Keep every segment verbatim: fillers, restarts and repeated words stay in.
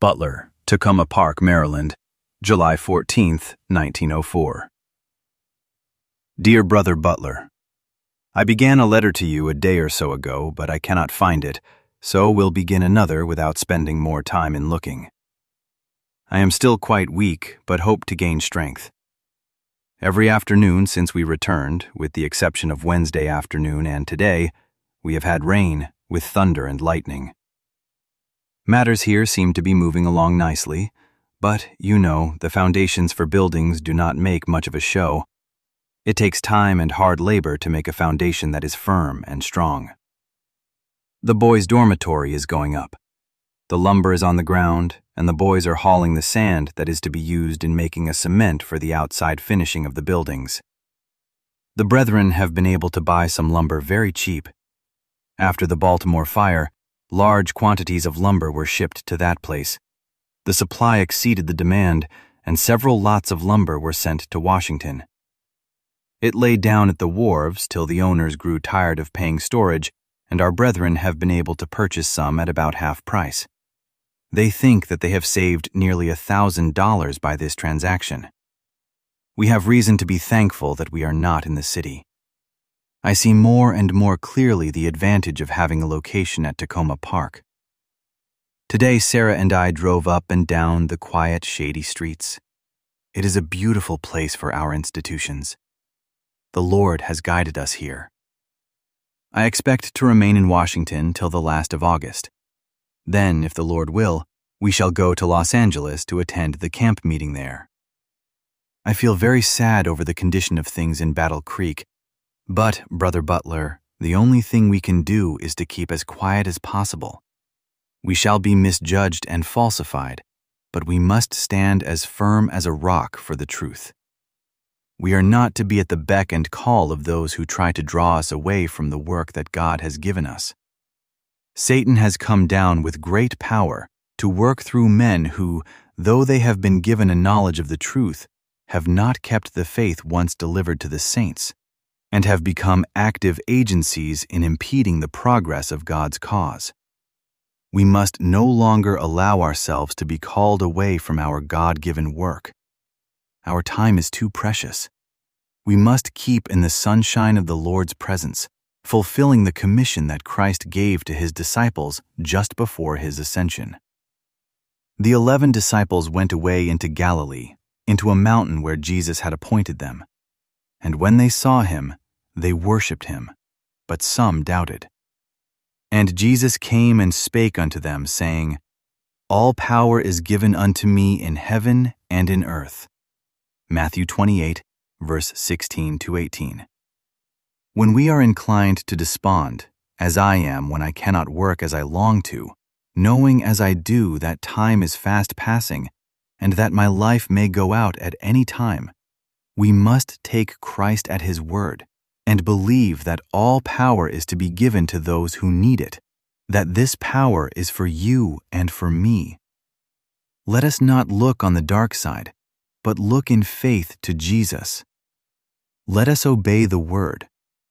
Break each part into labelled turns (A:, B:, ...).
A: Butler, Takoma Park, Maryland, July fourteenth, nineteen oh four. Dear Brother Butler, I began a letter to you a day or so ago, but I cannot find it, so will begin another without spending more time in looking. I am still quite weak, but hope to gain strength. Every afternoon since we returned, with the exception of Wednesday afternoon and today, we have had rain, with thunder and lightning. Matters here seem to be moving along nicely, but, you know, the foundations for buildings do not make much of a show. It takes time and hard labor to make a foundation that is firm and strong. The boys' dormitory is going up. The lumber is on the ground, and the boys are hauling the sand that is to be used in making a cement for the outside finishing of the buildings. The brethren have been able to buy some lumber very cheap. After the Baltimore fire, large quantities of lumber were shipped to that place. The supply exceeded the demand, and several lots of lumber were sent to Washington. It lay down at the wharves till the owners grew tired of paying storage, and our brethren have been able to purchase some at about half price. They think that they have saved nearly a thousand dollars by this transaction. We have reason to be thankful that we are not in the city. I see more and more clearly the advantage of having a location at Takoma Park. Today, Sarah and I drove up and down the quiet, shady streets. It is a beautiful place for our institutions. The Lord has guided us here. I expect to remain in Washington till the last of August. Then, if the Lord will, we shall go to Los Angeles to attend the camp meeting there. I feel very sad over the condition of things in Battle Creek, but, Brother Butler, the only thing we can do is to keep as quiet as possible. We shall be misjudged and falsified, but we must stand as firm as a rock for the truth. We are not to be at the beck and call of those who try to draw us away from the work that God has given us. Satan has come down with great power to work through men who, though they have been given a knowledge of the truth, have not kept the faith once delivered to the saints, and have become active agencies in impeding the progress of God's cause. We must no longer allow ourselves to be called away from our God-given work. Our time is too precious. We must keep in the sunshine of the Lord's presence, fulfilling the commission that Christ gave to his disciples just before his ascension. The eleven disciples went away into Galilee, into a mountain where Jesus had appointed them. And when they saw him, they worshipped him, but some doubted. And Jesus came and spake unto them, saying, All power is given unto me in heaven and in earth. Matthew twenty-eight, verse sixteen to eighteen. When we are inclined to despond, as I am when I cannot work as I long to, knowing as I do that time is fast passing, and that my life may go out at any time, we must take Christ at his word, and believe that all power is to be given to those who need it, that this power is for you and for me. Let us not look on the dark side, but look in faith to Jesus. Let us obey the word.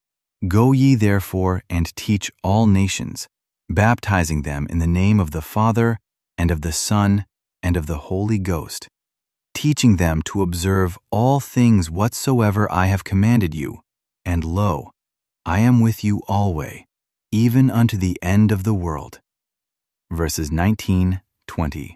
A: Go ye therefore and teach all nations, baptizing them in the name of the Father, and of the Son, and of the Holy Ghost, teaching them to observe all things whatsoever I have commanded you, and lo, I am with you alway, even unto the end of the world. Verses nineteen, twenty.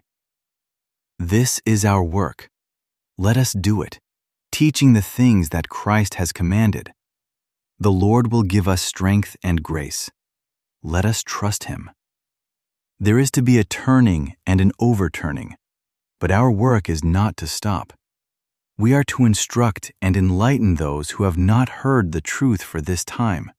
A: This is our work. Let us do it, teaching the things that Christ has commanded. The Lord will give us strength and grace. Let us trust him. There is to be a turning and an overturning, but our work is not to stop. We are to instruct and enlighten those who have not heard the truth for this time.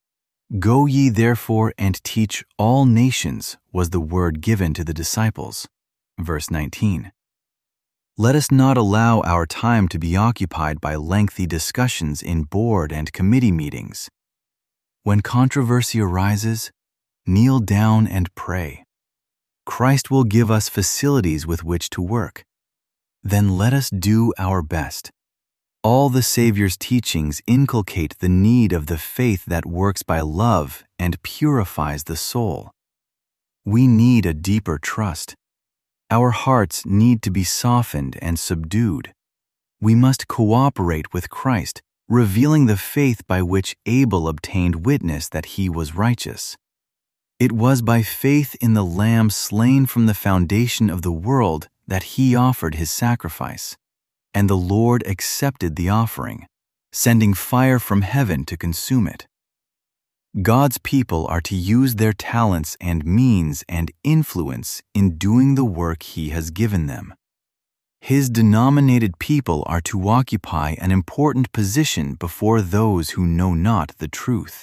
A: Go ye therefore and teach all nations was the word given to the disciples. Verse nineteen. Let us not allow our time to be occupied by lengthy discussions in board and committee meetings. When controversy arises, kneel down and pray. Christ will give us facilities with which to work. Then let us do our best. All the Savior's teachings inculcate the need of the faith that works by love and purifies the soul. We need a deeper trust. Our hearts need to be softened and subdued. We must cooperate with Christ, revealing the faith by which Abel obtained witness that he was righteous. It was by faith in the Lamb slain from the foundation of the world that he offered his sacrifice, and the Lord accepted the offering, sending fire from heaven to consume it. God's people are to use their talents and means and influence in doing the work he has given them. His denominated people are to occupy an important position before those who know not the truth.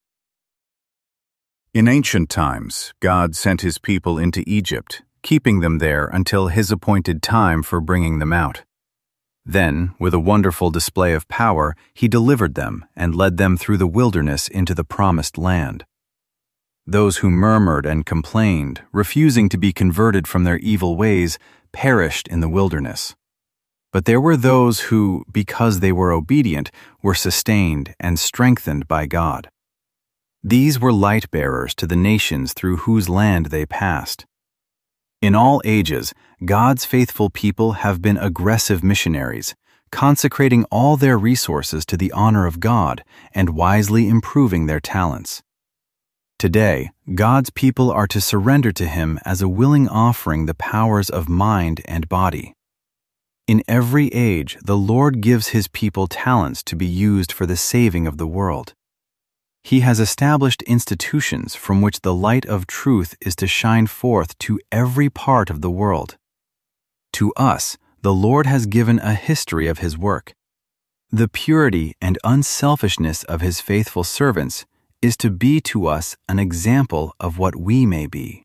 B: In ancient times, God sent his people into Egypt, keeping them there until his appointed time for bringing them out. Then, with a wonderful display of power, he delivered them and led them through the wilderness into the promised land. Those who murmured and complained, refusing to be converted from their evil ways, perished in the wilderness. But there were those who, because they were obedient, were sustained and strengthened by God. These were light-bearers to the nations through whose land they passed. In all ages, God's faithful people have been aggressive missionaries, consecrating all their resources to the honor of God and wisely improving their talents. Today, God's people are to surrender to him as a willing offering the powers of mind and body. In every age, the Lord gives his people talents to be used for the saving of the world. He has established institutions from which the light of truth is to shine forth to every part of the world. To us, the Lord has given a history of his work. The purity and unselfishness of his faithful servants is to be to us an example of what we may be.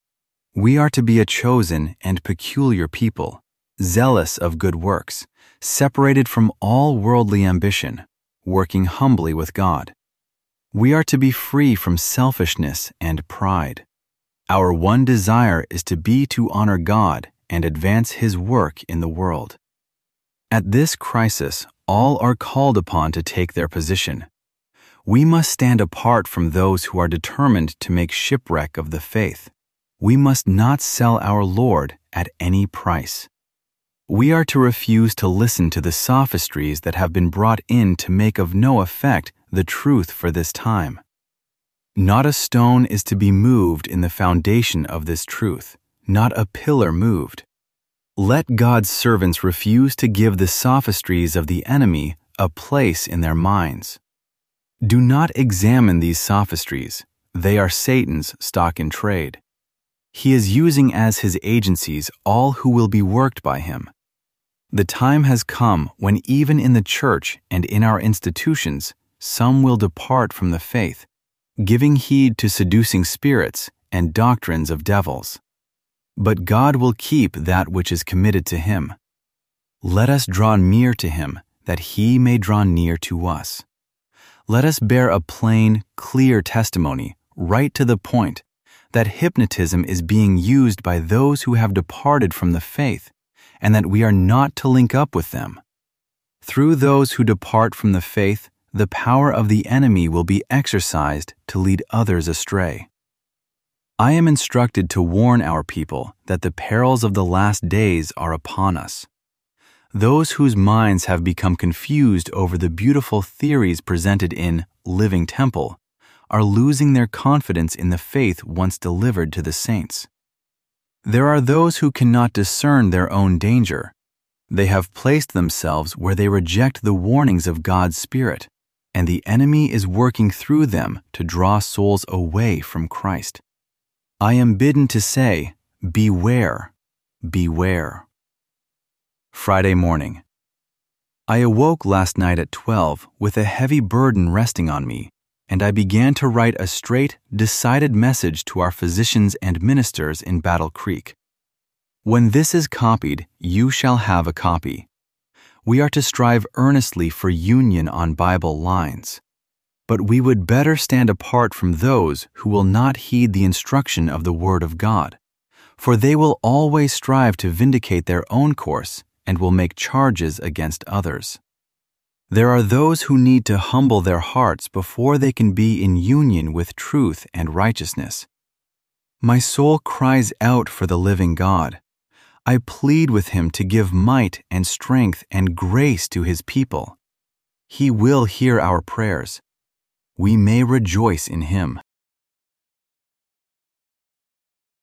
B: We are to be a chosen and peculiar people, zealous of good works, separated from all worldly ambition, working humbly with God. We are to be free from selfishness and pride. Our one desire is to be to honor God and advance his work in the world. At this crisis, all are called upon to take their position. We must stand apart from those who are determined to make shipwreck of the faith. We must not sell our Lord at any price. We are to refuse to listen to the sophistries that have been brought in to make of no effect the truth for this time. Not a stone is to be moved in the foundation of this truth, not a pillar moved. Let God's servants refuse to give the sophistries of the enemy a place in their minds. Do not examine these sophistries. They are Satan's stock in trade. He is using as his agencies all who will be worked by him. The time has come when even in the church and in our institutions, some will depart from the faith, giving heed to seducing spirits and doctrines of devils. But God will keep that which is committed to him. Let us draw near to him, that he may draw near to us. Let us bear a plain, clear testimony, right to the point, that hypnotism is being used by those who have departed from the faith, and that we are not to link up with them. Through those who depart from the faith, the power of the enemy will be exercised to lead others astray. I am instructed to warn our people that the perils of the last days are upon us. Those whose minds have become confused over the beautiful theories presented in Living Temple are losing their confidence in the faith once delivered to the saints. There are those who cannot discern their own danger. They have placed themselves where they reject the warnings of God's Spirit, and the enemy is working through them to draw souls away from Christ. I am bidden to say, beware, beware. Friday morning. I awoke last night at twelve with a heavy burden resting on me, and I began to write a straight, decided message to our physicians and ministers in Battle Creek. When this is copied, you shall have a copy. We are to strive earnestly for union on Bible lines. But we would better stand apart from those who will not heed the instruction of the Word of God, for they will always strive to vindicate their own course and will make charges against others. There are those who need to humble their hearts before they can be in union with truth and righteousness. My soul cries out for the living God,
A: I plead with him to give might and strength and grace to his people. He will hear our prayers. We may rejoice in him.